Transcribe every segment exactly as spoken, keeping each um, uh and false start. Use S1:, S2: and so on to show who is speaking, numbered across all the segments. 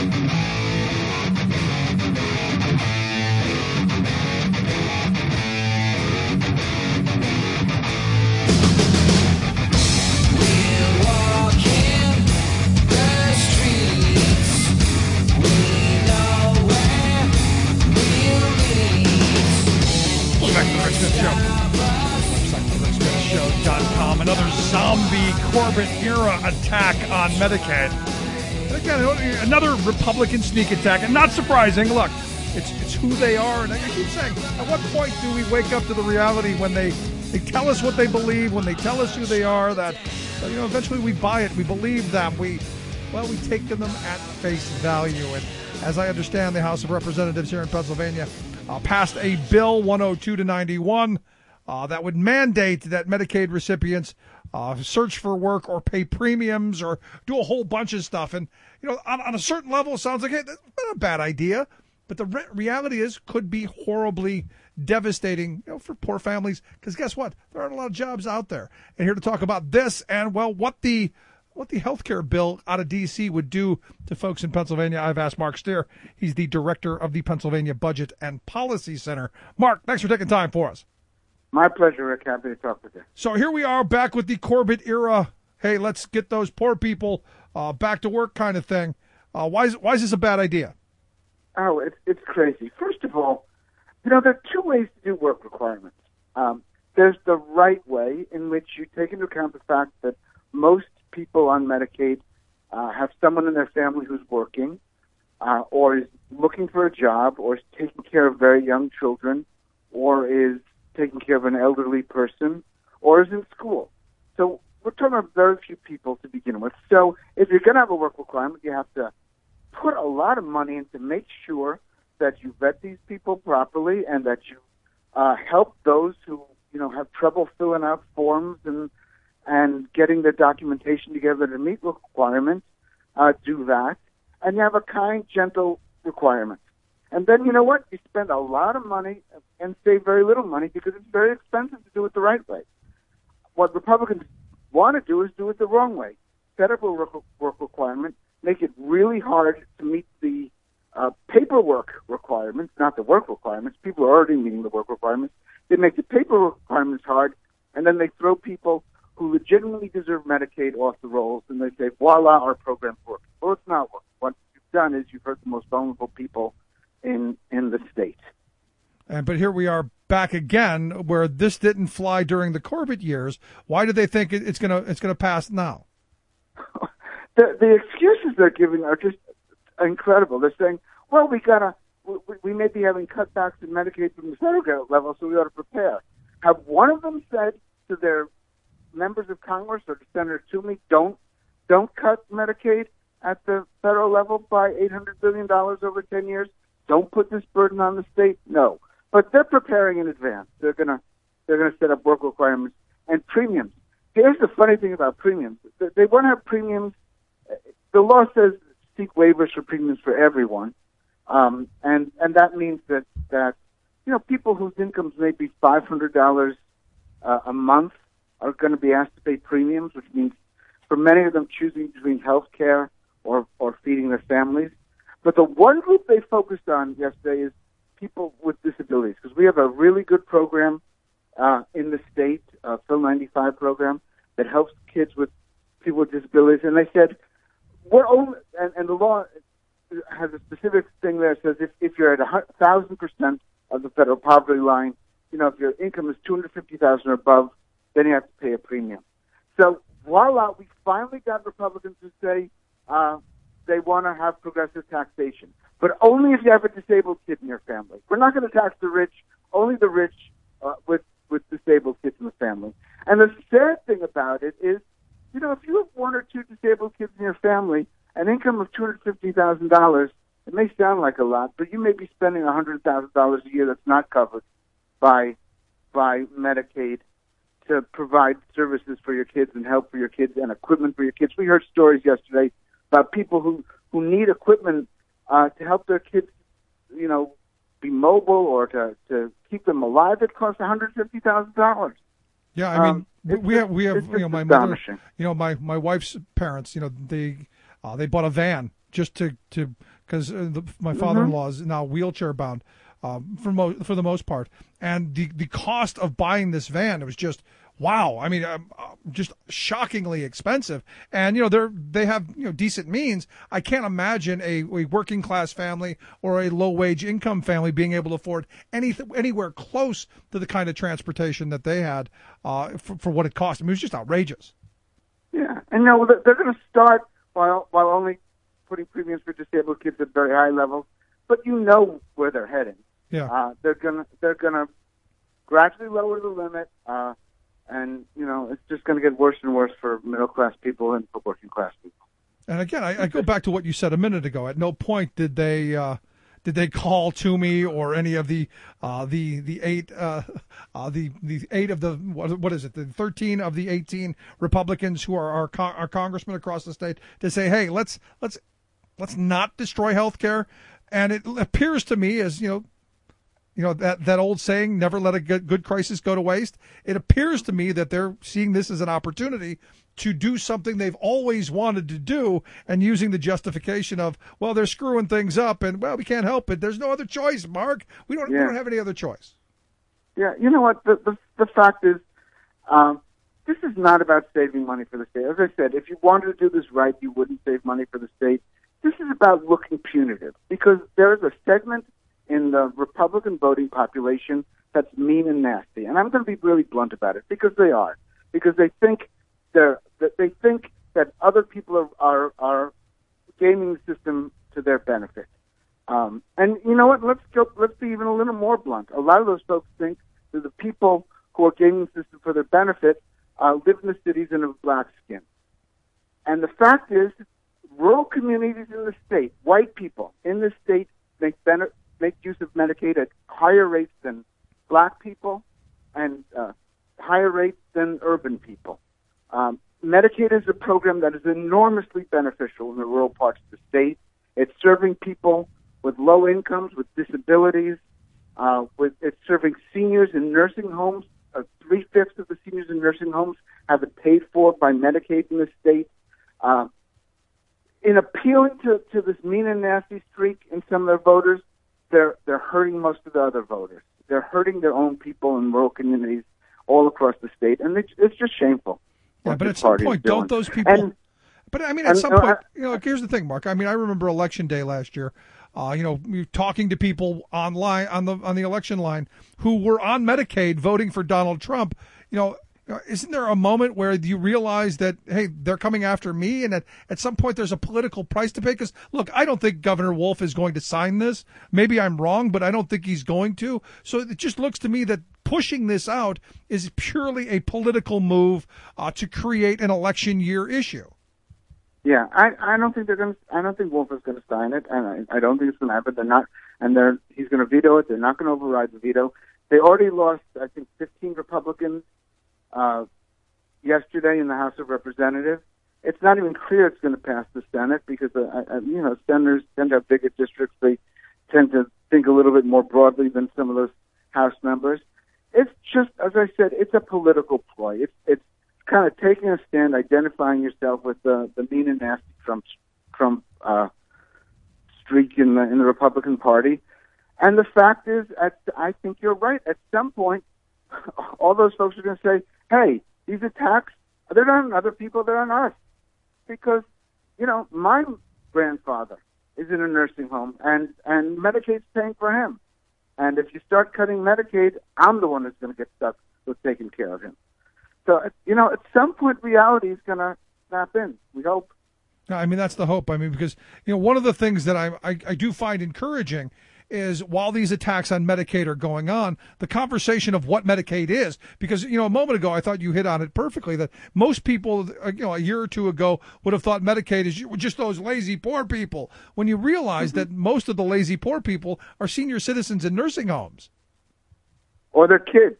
S1: Another zombie Corbett-era attack on Medicaid. And again, another Republican sneak attack. And not surprising, look, it's it's who they are. And I keep saying, at what point do we wake up to the reality when they, they tell us what they believe, when they tell us who they are, that, you know, eventually we buy it, we believe them, we, well, we take them at face value. And as I understand, the House of Representatives here in Pennsylvania uh, passed a bill one oh two to ninety-one Uh, that would mandate that Medicaid recipients uh, search for work or pay premiums or do a whole bunch of stuff. And, you know, on, on a certain level, it sounds like, hey, that's not a bad idea. But the re- reality is could be horribly devastating, you know, for poor families. Because guess what? There aren't a lot of jobs out there. And here to talk about this and, well, what the what the health care bill out of D C would do to folks in Pennsylvania, I've asked Mark Steer. He's the director of the Pennsylvania Budget and Policy Center. Mark, thanks for taking time for us.
S2: My pleasure, Rick. Happy to talk with you.
S1: So here we are back with the Corbett era. Hey, let's get those poor people uh, back to work kind of thing. Uh, why is why is this a bad idea?
S2: Oh, it's it's crazy. First of all, you know, there are two ways to do work requirements. Um, there's the right way, in which you take into account the fact that most people on Medicaid uh, have someone in their family who's working, uh, or is looking for a job, or is taking care of very young children, or is taking care of an elderly person, or is in school. So we're talking about very few people to begin with. So if you're going to have a work requirement, you have to put a lot of money in to make sure that you vet these people properly and that you uh, help those who, you know, have trouble filling out forms and and getting their documentation together to meet requirements, uh, do that. And you have a kind, gentle requirement. And then, you know what? You spend a lot of money and save very little money because it's very expensive to do it the right way. What Republicans want to do is do it the wrong way. Set up a work, work requirement, make it really hard to meet the uh, paperwork requirements, not the work requirements. People are already meeting the work requirements. They make the paperwork requirements hard, and then they throw people who legitimately deserve Medicaid off the rolls, and they say, voila, our program's working. Well, it's not working. What you've done is you've hurt the most vulnerable people in in the state.
S1: And but here we are back again, where this didn't fly during the Corbett years. Why do they think it, it's gonna it's gonna pass now?
S2: the the excuses they're giving are just incredible. They're saying, well, we gotta we, we may be having cutbacks in Medicaid from the federal level, so we ought to prepare. Have one of them said to their members of Congress or to Senator Toomey, don't don't cut Medicaid at the federal level by eight hundred billion dollars over ten years? Don't put this burden on the state. No, but they're preparing in advance. They're gonna they're gonna set up work requirements and premiums. Here's the funny thing about premiums: they want to have premiums. The law says seek waivers for premiums for everyone, um, and and that means that that you know people whose incomes may be five hundred dollars uh, a month are going to be asked to pay premiums, which means for many of them choosing between health care or or feeding their families. But the one group they focused on yesterday is people with disabilities, because we have a really good program uh, in the state, uh, Phil ninety-five program, that helps kids with people with disabilities. And they said, we're only, and, and the law has a specific thing there that says if, if you're at one thousand percent of the federal poverty line, you know, if your income is two hundred fifty thousand dollars or above, then you have to pay a premium. So, voila, we finally got Republicans to say, uh, they want to have progressive taxation, but only if you have a disabled kid in your family. We're not going to tax the rich, only the rich uh, with, with disabled kids in the family. And the sad thing about it is, you know, if you have one or two disabled kids in your family, an income of two hundred fifty thousand dollars, it may sound like a lot, but you may be spending one hundred thousand dollars a year that's not covered by by Medicaid to provide services for your kids and help for your kids and equipment for your kids. We heard stories yesterday about people who, who need equipment uh, to help their kids, you know, be mobile or to, to keep them alive. It costs one hundred fifty thousand dollars.
S1: Yeah, I mean,
S2: um,
S1: we
S2: just,
S1: have we have you know my mother, you know my, my wife's parents, you know they uh, they bought a van, just to to because uh, my
S2: Mm-hmm.
S1: father-in-law is now wheelchair bound um, for mo- for the most part, and the the cost of buying this van, it was just wow. I mean, um, uh, just shockingly expensive. And you know, they're they have you know decent means. I can't imagine a, a working class family or a low wage income family being able to afford anything anywhere close to the kind of transportation that they had uh, for, for what it cost. I mean, it was just outrageous.
S2: Yeah, and no, they're, they're going to start while while only putting premiums for disabled kids at very high levels, but you know where they're heading.
S1: Yeah,
S2: uh, they're gonna they're gonna gradually lower the limit, uh, and you know it's just going to get worse and worse for middle class people and for working class people.
S1: and again, I, I go back to what you said a minute ago. At no point did they. Uh, Did they call to me or any of the uh, the the eight uh, uh, the the eight of the what, what is it the thirteen of the eighteen Republicans who are our, con- our congressmen across the state to say, hey, let's let's let's not destroy health care? And it appears to me, as you know, you know that that old saying, never let a good, good crisis go to waste. It appears to me that they're seeing this as an opportunity to do something they've always wanted to do, and using the justification of, well, they're screwing things up, and well, we can't help it. There's no other choice, Mark. We don't.
S2: Yeah.
S1: We don't have any other choice.
S2: Yeah, you know what? The the, the fact is, um, this is not about saving money for the state. As I said, if you wanted to do this right, you wouldn't save money for the state. This is about looking punitive because there is a segment in the Republican voting population that's mean and nasty, and I'm going to be really blunt about it because they are, because they think they're that they think that other people are are, are gaming the system to their benefit. Um, and you know what? Let's go. Let's be even a little more blunt. A lot of those folks think that the people who are gaming the system for their benefit uh, live in the cities and have black skin. And the fact is, rural communities in the state, white people in the state, make bene- make use of Medicaid at higher rates than black people and uh, higher rates than urban people. Um, Medicaid is a program that is enormously beneficial in the rural parts of the state. It's serving people with low incomes, with disabilities. Uh, with it's serving seniors in nursing homes. Uh, three-fifths of the seniors in nursing homes have it paid for by Medicaid in the state. Uh, in appealing to, to this mean and nasty streak in some of their voters, they're they're hurting most of the other voters. They're hurting their own people in rural communities all across the state, and it's, it's just shameful.
S1: Yeah, but at some point, don't those people?
S2: And,
S1: but I mean, at
S2: and,
S1: some
S2: uh,
S1: point, you know, here's the thing, Mark. I mean, I remember Election Day last year. Uh, you know, we were talking to people online on the on the election line who were on Medicaid voting for Donald Trump. You know, isn't there a moment where you realize that, hey, they're coming after me, and at, at some point there's a political price to pay? Because, look, I don't think Governor Wolf is going to sign this. Maybe I'm wrong, but I don't think he's going to. So it just looks to me that pushing this out is purely a political move uh, to create an election year issue.
S2: Yeah, I I don't think they're going to. I don't think Wolf is going to sign it, and I, I don't think it's going to happen. They're not, and they're he's going to veto it. They're not going to override the veto. They already lost, I think, fifteen Republicans uh, yesterday in the House of Representatives. It's not even clear it's going to pass the Senate because uh, uh, you know senators tend to have bigger districts. They tend to think a little bit more broadly than some of those House members. It's just, as I said, it's a political ploy. It's it's kind of taking a stand, identifying yourself with the, the mean and nasty Trump Trump uh, streak in the in the Republican Party. And the fact is, at, I think you're right. At some point, all those folks are going to say, "Hey, these attacks, they're not on other people; they're on us." Because, you know, my grandfather is in a nursing home, and and Medicaid's paying for him. And if you start cutting Medicaid, I'm the one that's going to get stuck with taking care of him. So, you know, at some point, reality is going to snap in. We hope.
S1: I mean, that's the hope. I mean, because, you know, one of the things that I, I, I do find encouraging is while these attacks on Medicaid are going on, the conversation of what Medicaid is, because, you know, a moment ago, I thought you hit on it perfectly, that most people, you know, a year or two ago would have thought Medicaid is just those lazy poor people, when you realize mm-hmm. that most of the lazy poor people are senior citizens in nursing homes.
S2: Or their kids.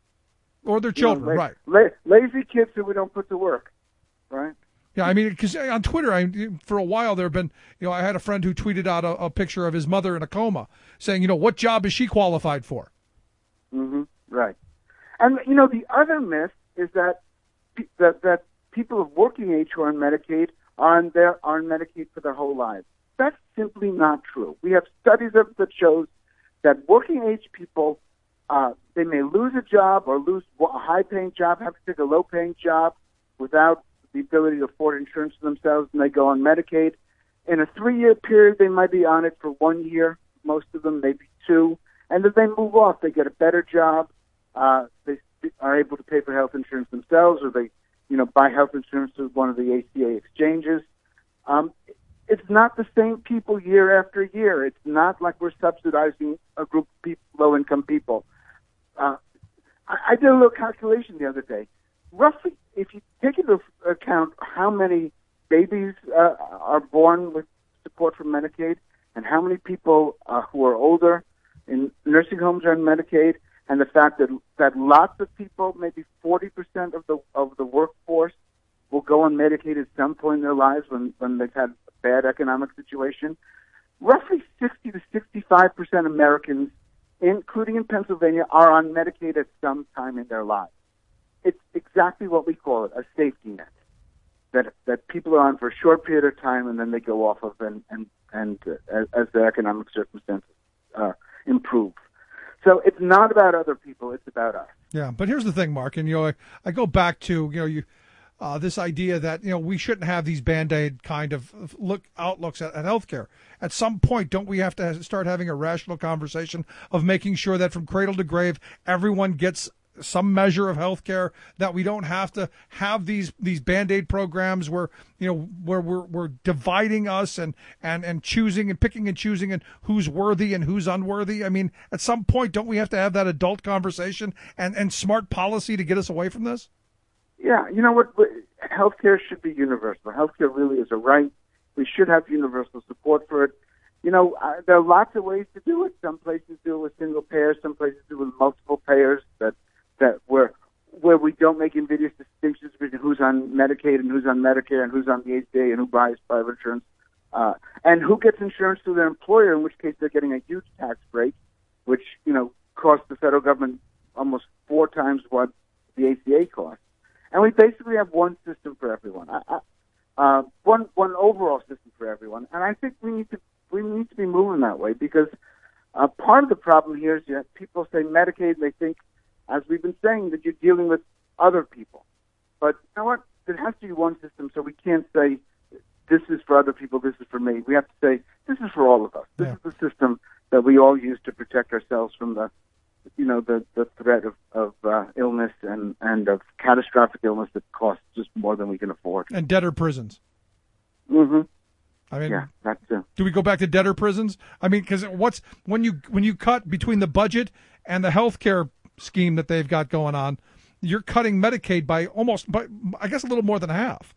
S1: Or their children,
S2: you know, la-
S1: right.
S2: La- lazy kids who we don't put to work, right?
S1: Yeah, I mean, because on Twitter, I, for a while there have been, you know, I had a friend who tweeted out a, a picture of his mother in a coma saying, you know, what job is she qualified for?
S2: Mm-hmm. Right. And, you know, the other myth is that that, that people of working age who are on Medicaid are on, their, are on Medicaid for their whole lives. that's simply not true. We have studies of, that shows that working age people, uh, they may lose a job or lose a high-paying job, have to take a low-paying job without the ability to afford insurance for themselves, and they go on Medicaid. In a three-year period, they might be on it for one year, most of them, maybe two, and then they move off. They get a better job. Uh, they are able to pay for health insurance themselves, or they, you know, buy health insurance through one of the A C A exchanges. Um, it's not the same people year after year. It's not like we're subsidizing a group of people, low-income people. Uh, I, I did a little calculation the other day. Roughly, if you take into account how many babies uh, are born with support from Medicaid and how many people uh, who are older in nursing homes are on Medicaid, and the fact that that lots of people, maybe forty percent of the of the workforce, will go on Medicaid at some point in their lives when, when they've had a bad economic situation. Roughly sixty to sixty-five percent of Americans, including in Pennsylvania, are on Medicaid at some time in their lives. It's exactly what we call it, a safety net, that that people are on for a short period of time and then they go off of and, and, and uh, as, as their economic circumstances uh, improve. So it's not about other people, it's about us.
S1: Yeah, but here's the thing, Mark, and you know, I, I go back to, you know, you uh, this idea that, you know, we shouldn't have these Band-Aid kind of look outlooks at, at healthcare. At some point, don't we have to start having a rational conversation of making sure that from cradle to grave, everyone gets some measure of health care, that we don't have to have these these Band-Aid programs where, you know, where we're we're dividing us and, and, and choosing and picking and choosing and who's worthy and who's unworthy. I mean, at some point, don't we have to have that adult conversation and, and smart policy to get us away from this?
S2: Yeah, you know what? Health care should be universal. Health care really is a right. We should have universal support for it. You know, uh, there are lots of ways to do it. Some places do it with single payers. Some places do it with multiple payers that that where where we don't make invidious distinctions between who's on Medicaid and who's on Medicare and who's on the A C A and who buys private insurance, uh, and who gets insurance through their employer, in which case they're getting a huge tax break, which, you know, costs the federal government almost four times what the A C A costs. And we basically have one system for everyone, I, I, uh, one one overall system for everyone. And I think we need to we need to be moving that way, because uh, part of the problem here is that people say Medicaid, and they think, as we've been saying, that you're dealing with other people. But you know what? There has to be one system, so we can't say this is for other people, this is for me. We have to say this is for all of us. This
S1: yeah.
S2: is the system that we all use to protect ourselves from the, you know, the, the threat of, of uh, illness and, and of catastrophic illness that costs just more than we can afford.
S1: And debtor prisons.
S2: Mm-hmm.
S1: I mean,
S2: yeah, that's it.
S1: Do we go back to debtor prisons? I mean, because what's when you when you cut between the budget and the health care scheme that they've got going on, you're cutting Medicaid by almost, by, I guess, a little more than half.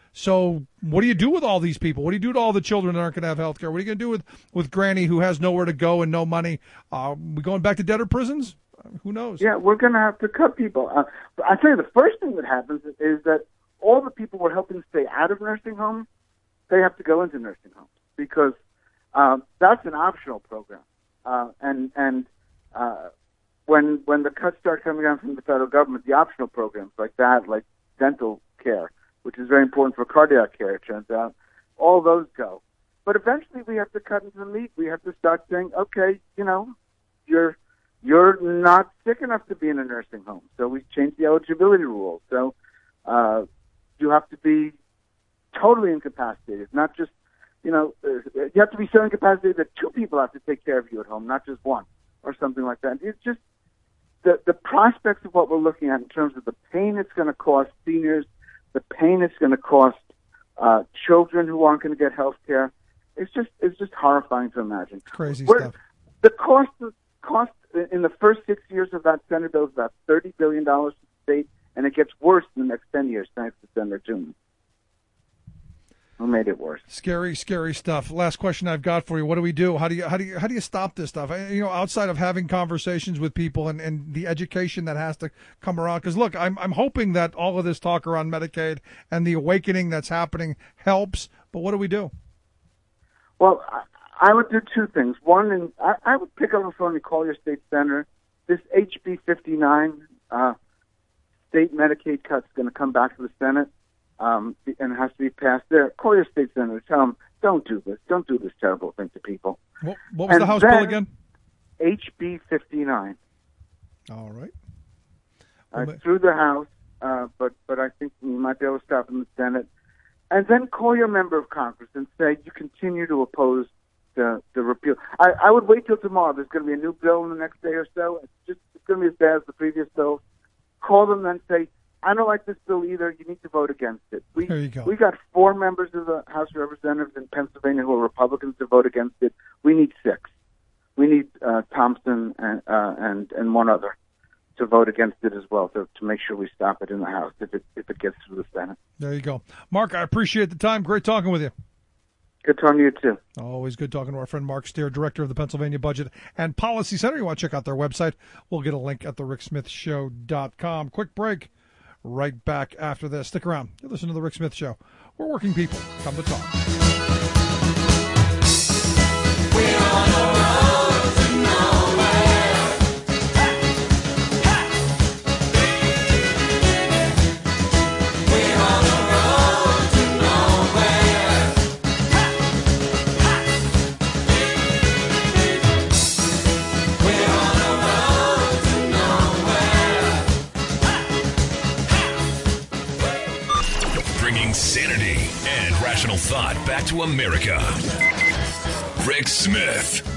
S1: So what do you do with all these people? What do you do to all the children that aren't going to have health care? What are you going to do with, with Granny who has nowhere to go and no money? Uh, we going back to debtor prisons? Uh, who knows?
S2: Yeah, we're going to have to cut people. Uh, I tell you, the first thing that happens is that all the people we're helping stay out of nursing homes, they have to go into nursing homes, because um, that's an optional program. Uh, and and uh, when when the cuts start coming down from the federal government, the optional programs like that, like dental care, which is very important for cardiac care, it turns out, all those go. But eventually we have to cut into the meat. We have to start saying, okay, you know, you're you're not sick enough to be in a nursing home. So we changed the eligibility rules. So uh, you have to be totally incapacitated, not just, you know, uh, you have to be so incapacitated that two people have to take care of you at home, not just one, or something like that. It's just the, the prospects of what we're looking at in terms of the pain it's going to cost seniors, the pain it's going to cost uh, children who aren't going to get health care. It's just it's just horrifying to imagine.
S1: It's crazy
S2: We're,
S1: stuff.
S2: The cost of, cost in the first six years of that Senate bill is about thirty billion dollars to the state, and it gets worse in the next ten years thanks to Senator Toomey, who made it worse.
S1: Scary, scary stuff. Last question I've got for you. What do we do? How do you how do you how do you stop this stuff? You know, outside of having conversations with people and, and the education that has to come around. Because look, I'm I'm hoping that all of this talk around Medicaid and the awakening that's happening helps. But what do we do?
S2: Well, I, I would do two things. One, and I, I would pick up the phone and call your state senator. This H B fifty-nine uh, state Medicaid cut is going to come back to the Senate. um, and it has to be passed there. Call your state senator. Tell them, don't do this. Don't do this terrible thing to people.
S1: What, what was
S2: and
S1: the House
S2: then,
S1: bill again?
S2: H B fifty-nine.
S1: All right.
S2: Uh,
S1: Well,
S2: through the House, uh, but but I think we might be able to stop in the Senate. And then call your member of Congress and say you continue to oppose the, the repeal. I, I would wait till tomorrow. There's going to be a new bill in the next day or so. It's just it's going to be as bad as the previous bill. Call them and say, I don't like this bill either. You need to vote against it. We,
S1: There you go.
S2: We got four members of the House of Representatives in Pennsylvania who are Republicans to vote against it. We need six. We need uh, Thompson and, uh, and and one other to vote against it as well, to, to make sure we stop it in the House if it if it gets through the Senate.
S1: There you go. Mark, I appreciate the time. Great talking with you.
S2: Good talking to you, too.
S1: Always good talking to our friend Mark Steer, director of the Pennsylvania Budget and Policy Center. You want to check out their website? We'll get a link at the rick smith show dot com. Quick break. Right back after this. Stick around. You listen to The Rick Smith Show. We're working people. Come to talk.
S3: We're on a road to nowhere. We're on a road to nowhere. We're on a road to nowhere.
S4: Bringing sanity and rational thought back to America. Rick Smith.